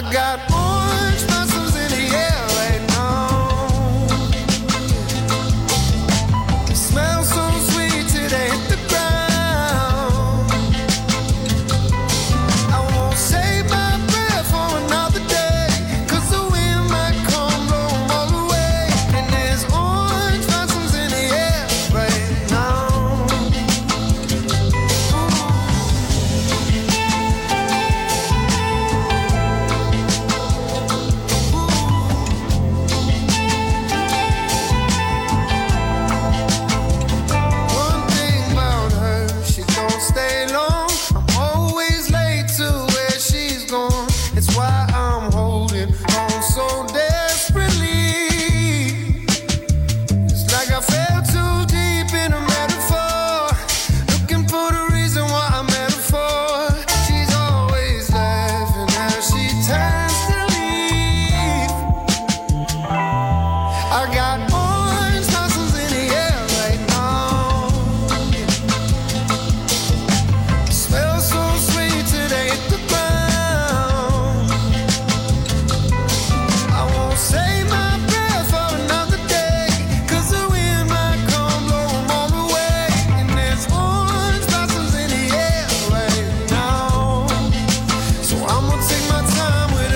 got orange blossoms in the air right now. It smells so sweet till they hit the ground. I won't save my breath for another day, 'cause the wind might come blow 'em all away. And there's orange blossoms in the air right now. One thing about her, she don't stay long. I'm always late to where she's gone. It's why I'm holding on so desperately. It's like I fell too deep in a metaphor, looking for the reason why I met her for. She's always laughing as she turns to leave. I got orange blossoms in the air right now. Smell so sweet till they hit the ground. I won't save my breath for another day, 'cause the wind might come blow 'em all away. And there's orange blossoms in the air right now. So I'ma take my time with it.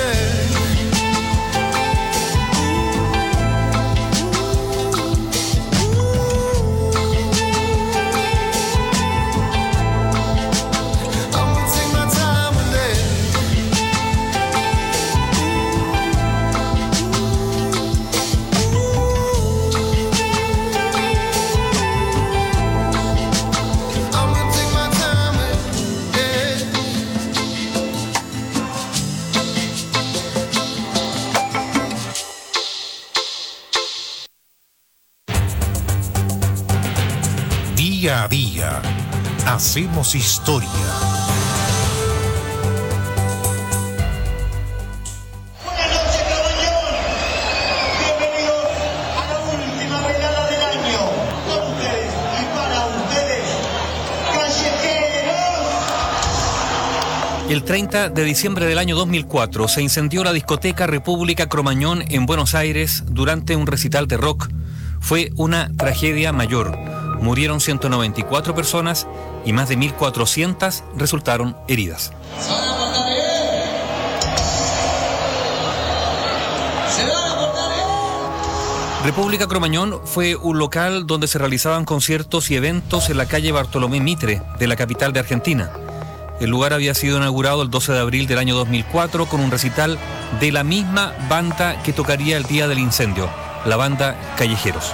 I'ma take my time with it. I'ma take my time with it. Día a día, hacemos historia. Buenas noches, Cromañón. Bienvenidos a la última velada del año. Con ustedes y para ustedes, Callejeros. El 30 de diciembre del año 2004 se incendió la discoteca República Cromañón en Buenos Aires durante un recital de rock. Fue una tragedia mayor. Murieron 194 personas y más de 1.400 resultaron heridas. República Cromañón fue un local donde se realizaban conciertos y eventos en la calle Bartolomé Mitre de la capital de Argentina. El lugar había sido inaugurado el 12 de abril del año 2004 con un recital de la misma banda que tocaría el día del incendio, la banda Callejeros.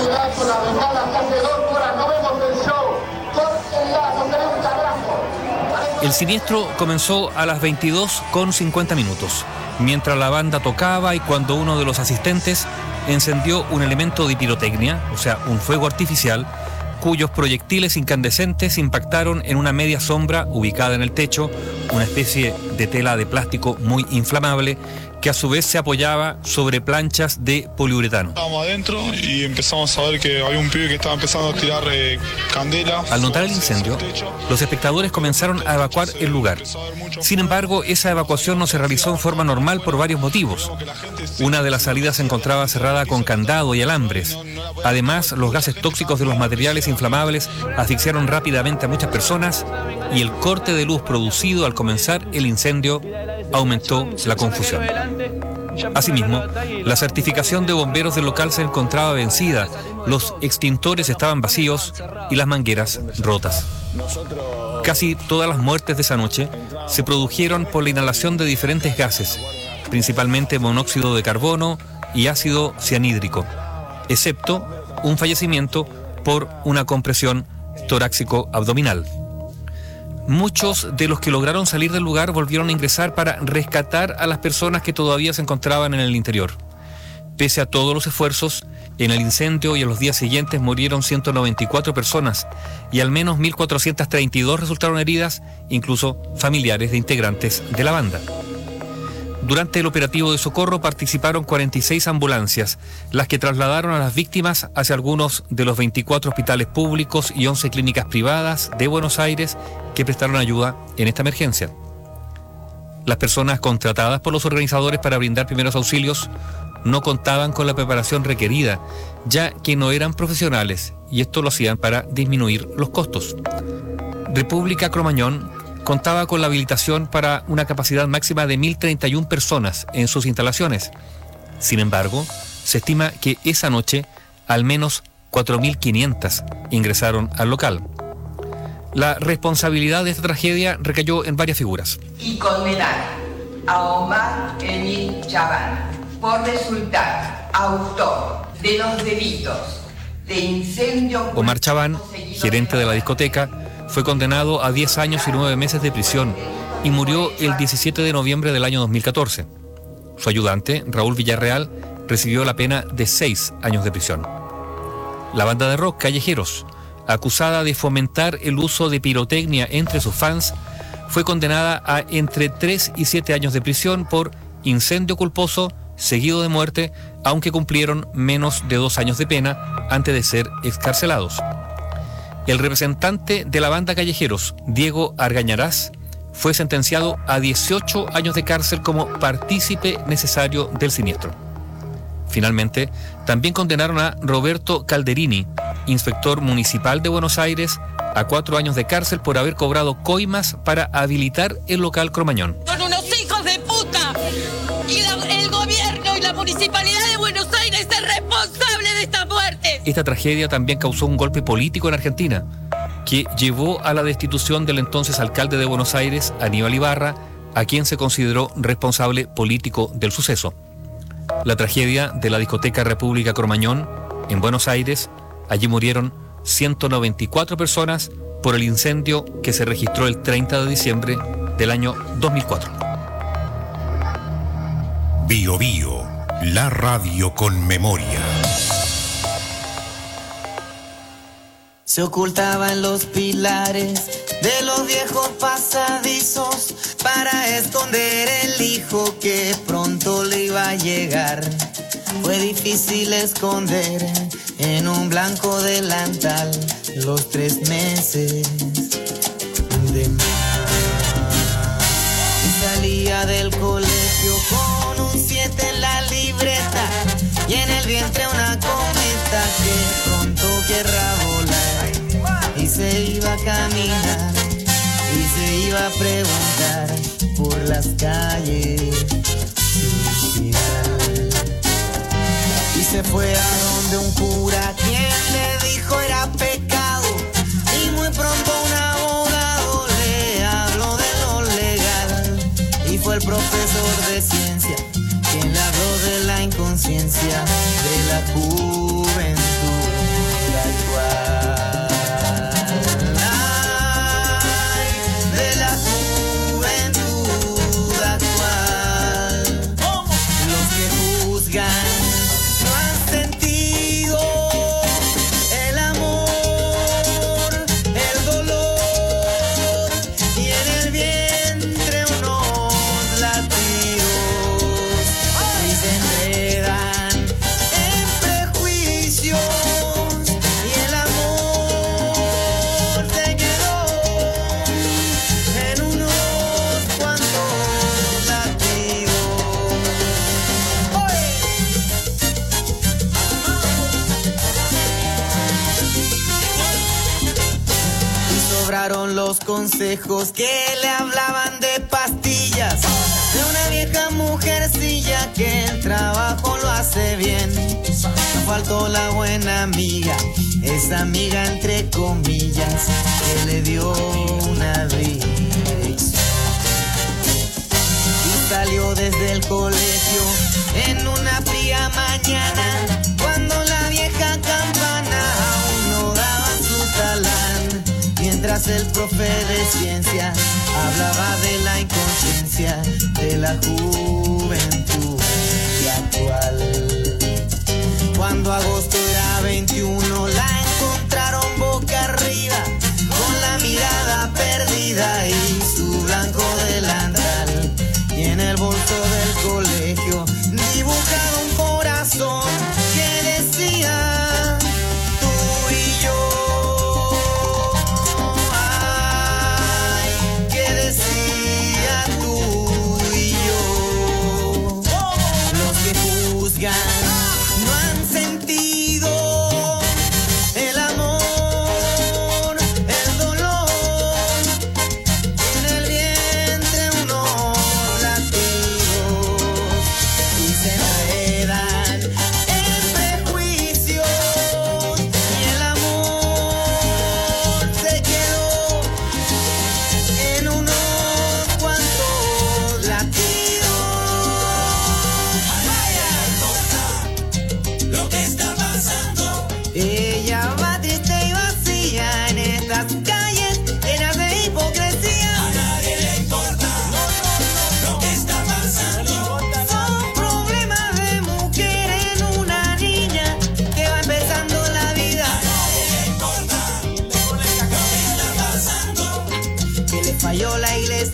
El siniestro comenzó a las 22:50, mientras la banda tocaba y cuando uno de los asistentes encendió un elemento de pirotecnia, o sea, un fuego artificial, cuyos proyectiles incandescentes impactaron en una media sombra ubicada en el techo, una especie de tela de plástico muy inflamable que a su vez se apoyaba sobre planchas de poliuretano. Estábamos adentro y empezamos a ver que había un pibe que estaba empezando a tirar candela. Al notar el incendio, los espectadores comenzaron a evacuar el lugar. Sin embargo, esa evacuación no se realizó en forma normal por varios motivos. Una de las salidas se encontraba cerrada con candado y alambres. Además, los gases tóxicos de los materiales inflamables asfixiaron rápidamente a muchas personas y el corte de luz producido al comenzar el incendio aumentó la confusión. Asimismo, la certificación de bomberos del local se encontraba vencida, los extintores estaban vacíos y las mangueras rotas. Casi todas las muertes de esa noche se produjeron por la inhalación de diferentes gases, principalmente monóxido de carbono y ácido cianhídrico, excepto un fallecimiento por una compresión torácico-abdominal. Muchos de los que lograron salir del lugar volvieron a ingresar para rescatar a las personas que todavía se encontraban en el interior. Pese a todos los esfuerzos, en el incendio y en los días siguientes murieron 194 personas y al menos 1.432 resultaron heridas, incluso familiares de integrantes de la banda. Durante el operativo de socorro participaron 46 ambulancias, las que trasladaron a las víctimas hacia algunos de los 24 hospitales públicos y 11 clínicas privadas de Buenos Aires que prestaron ayuda en esta emergencia. Las personas contratadas por los organizadores para brindar primeros auxilios no contaban con la preparación requerida, ya que no eran profesionales, y esto lo hacían para disminuir los costos. República Cromañón contaba con la habilitación para una capacidad máxima de 1.031 personas en sus instalaciones. Sin embargo, se estima que esa noche al menos 4.500 ingresaron al local. La responsabilidad de esta tragedia recayó en varias figuras. Y condenar a Omar Emil Chaván por resultar autor de los delitos de incendio. Omar Chaván, gerente de la discoteca, fue condenado a 10 años y 9 meses de prisión y murió el 17 de noviembre del año 2014. Su ayudante, Raúl Villarreal, recibió la pena de 6 años de prisión. La banda de rock Callejeros, acusada de fomentar el uso de pirotecnia entre sus fans, fue condenada a entre 3 y 7 años de prisión por incendio culposo seguido de muerte, aunque cumplieron menos de 2 años de pena antes de ser excarcelados. El representante de la banda Callejeros, Diego Argañarás, fue sentenciado a 18 años de cárcel como partícipe necesario del siniestro. Finalmente, también condenaron a Roberto Calderini, inspector municipal de Buenos Aires, a 4 años de cárcel por haber cobrado coimas para habilitar el local Cromañón. Son unos hijos de puta. Y el gobierno y la municipalidad de Buenos Aires es responsable de esta muerte. Esta tragedia también causó un golpe político en Argentina, que llevó a la destitución del entonces alcalde de Buenos Aires, Aníbal Ibarra, a quien se consideró responsable político del suceso. La tragedia de la discoteca República Cromañón, en Buenos Aires, allí murieron 194 personas por el incendio que se registró el 30 de diciembre del año 2004. Bio Bio, la radio con memoria. Se ocultaba en los pilares de los viejos pasadizos para esconder el hijo que pronto le iba a llegar. Fue difícil esconder en un blanco delantal los 3 meses de mar. Y salía del colegio con un 7 en la libreta y en el vientre una cometa que pronto querrá volar. Y se iba a caminar y se iba a preguntar por las calles sin final. Y se fue a donde un cura quien le dijo era pecado, y muy pronto un abogado le habló de lo legal. Y fue el profesor de ciencia quien le habló de la inconsciencia de la juventud actual. Los consejos que le hablaban de pastillas, de una vieja mujercilla que el trabajo lo hace bien. No faltó la buena amiga, esa amiga entre comillas, que le dio una dirección. Y salió desde el colegio en una fría mañana, cuando la vieja campana aún no daba su talán. Mientras el profe de ciencia hablaba de la inconsciencia de la juventud actual. Cuando agosto era 21 la encontraron boca arriba, con la mirada perdida y su blanco delantal. Y en el bolso del colegio dibujaba un corazón que decía tú y yo. Decía tú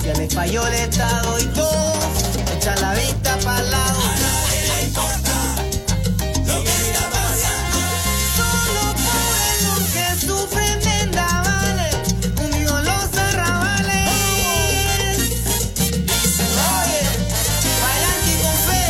Se les falló el estado y todos echan la vista para el lado. A nadie le importa lo que está pasando. Solo por los que sufren vendavales, unidos los arrabales. Oye, pa'lante con fe.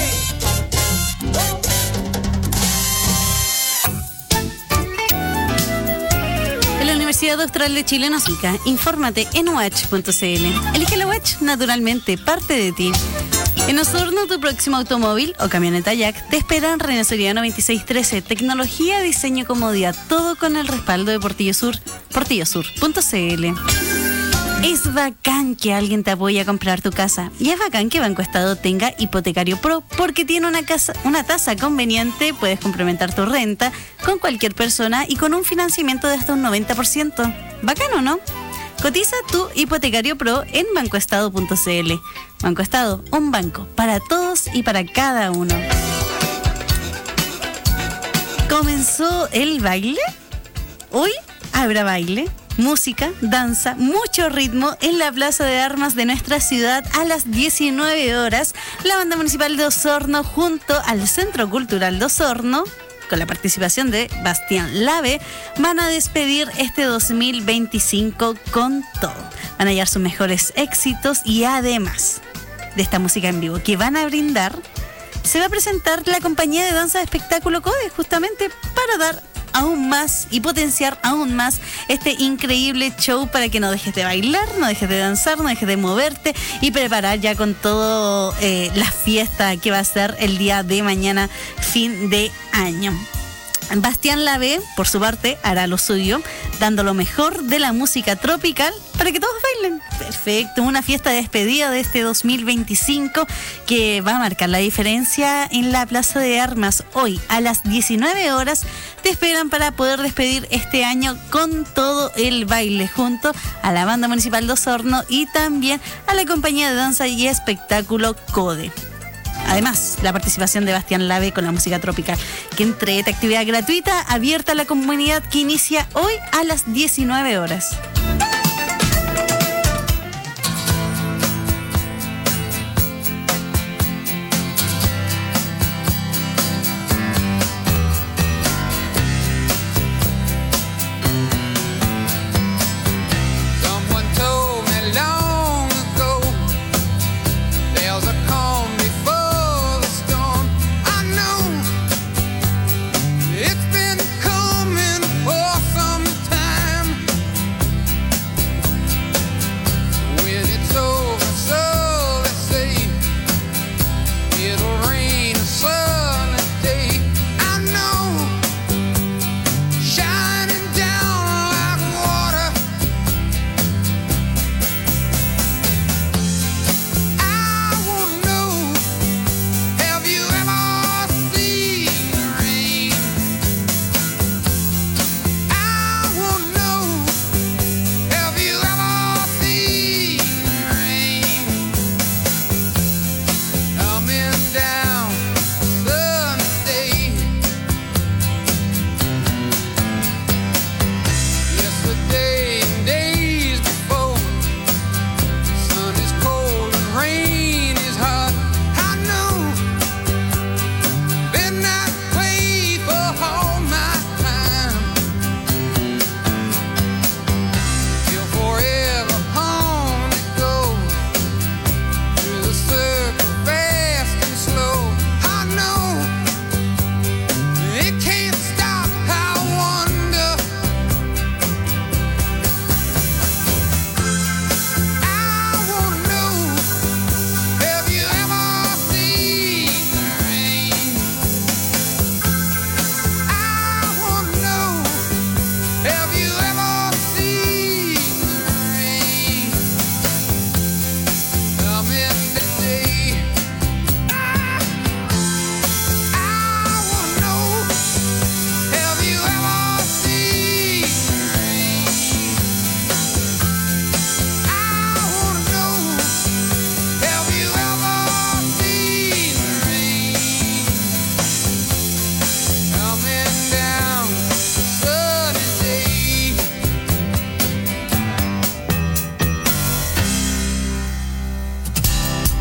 En la Universidad Austral de Chile nos ubica. Infórmate en watch.cl. Elige la Watch, naturalmente, parte de ti. En Osorno, tu próximo automóvil o camioneta Jack te espera en René Soriano 2613. Tecnología, diseño y comodidad. Todo con el respaldo de Portillo Sur. portillosur.cl. Es bacán que alguien te apoye a comprar tu casa. Y es bacán que Banco Estado tenga Hipotecario Pro, porque tiene una tasa conveniente. Puedes complementar tu renta con cualquier persona y con un financiamiento de hasta un 90%. ¿Bacano, no? Cotiza tu Hipotecario Pro en bancoestado.cl. Banco Estado, un banco para todos y para cada uno. ¿Comenzó el baile? Hoy habrá baile, música, danza, mucho ritmo en la Plaza de Armas de nuestra ciudad a las 19 horas. La Banda Municipal de Osorno junto al Centro Cultural de Osorno, con la participación de Bastián Lave, van a despedir este 2025 con todo. Van a hallar sus mejores éxitos y además de esta música en vivo que van a brindar, se va a presentar la compañía de danza de espectáculo CODE, justamente para dar aún más y potenciar aún más este increíble show para que no dejes de bailar, no dejes de danzar, no dejes de moverte y preparar ya con todo la fiesta que va a ser el día de mañana, fin de año. Bastián Lave, por su parte, hará lo suyo, dando lo mejor de la música tropical para que todos bailen. Perfecto, una fiesta de despedida de este 2025 que va a marcar la diferencia en la Plaza de Armas. Hoy a las 19 horas te esperan para poder despedir este año con todo el baile junto a la Banda Municipal de Osorno y también a la compañía de danza y espectáculo CODE. Además, la participación de Bastián Lave con la música tropical, que entrete, actividad gratuita, abierta a la comunidad, que inicia hoy a las 19 horas.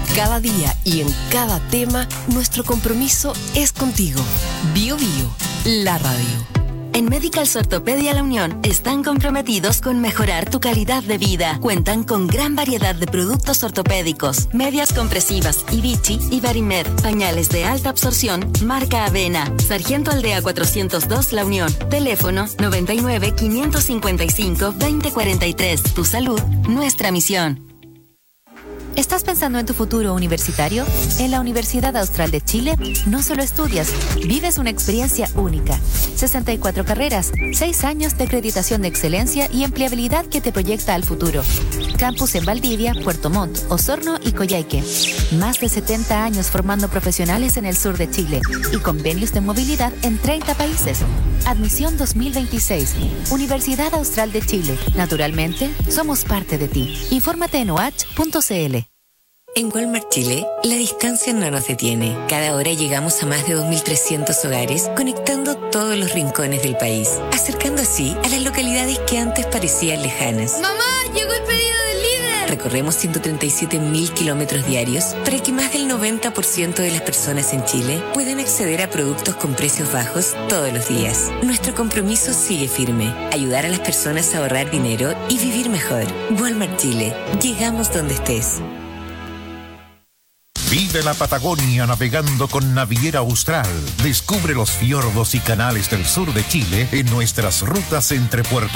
Cada día y en cada tema, nuestro compromiso es contigo. Bio Bio, la radio. En Medicals Ortopedia La Unión están comprometidos con mejorar tu calidad de vida. Cuentan con gran variedad de productos ortopédicos, medias compresivas, Vichy y Barimed, pañales de alta absorción, marca Avena. Sargento Aldea 402 La Unión. Teléfono 99 555 2043. Tu salud, nuestra misión. ¿Estás pensando en tu futuro universitario? En la Universidad Austral de Chile no solo estudias, vives una experiencia única. 64 carreras, 6 años de acreditación de excelencia y empleabilidad que te proyecta al futuro. Campus en Valdivia, Puerto Montt, Osorno y Coyhaique. Más de 70 años formando profesionales en el sur de Chile y convenios de movilidad en 30 países. Admisión 2026. Universidad Austral de Chile. Naturalmente, somos parte de ti. Infórmate en oach.cl. En Walmart Chile, la distancia no nos detiene. Cada hora llegamos a más de 2.300 hogares, conectando todos los rincones del país, acercando así a las localidades que antes parecían lejanas. ¡Mamá, llegó el pedido del líder! Recorremos 137.000 kilómetros diarios para que más del 90% de las personas en Chile puedan acceder a productos con precios bajos todos los días. Nuestro compromiso sigue firme: ayudar a las personas a ahorrar dinero y vivir mejor. Walmart Chile, llegamos donde estés. Vive la Patagonia navegando con Naviera Austral. Descubre los fiordos y canales del sur de Chile en nuestras rutas entre Puerto